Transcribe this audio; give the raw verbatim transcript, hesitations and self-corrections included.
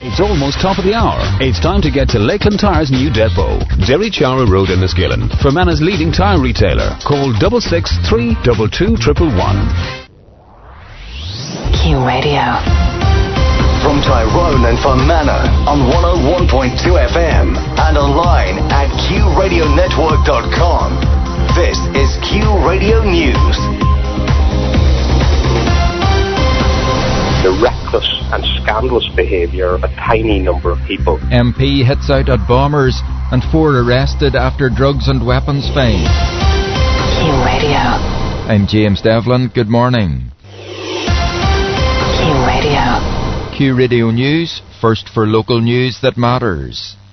It's almost top of the hour. It's time to get to Lakeland Tyre's new depot, Derry Chara Road in Enniskillen. Fermanagh leading tyre retailer. Call six six six three two two one one one. Q Radio. From Tyrone and Fermanagh on one oh one point two F M and online at q radio network dot com. This is Q Radio News. The reckless and scandalous behaviour of a tiny number of people. M P hits out at bombers and four arrested after drugs and weapons find. Q Radio. I'm James Devlin. Good morning. Q Radio. Q Radio News, first for local news that matters.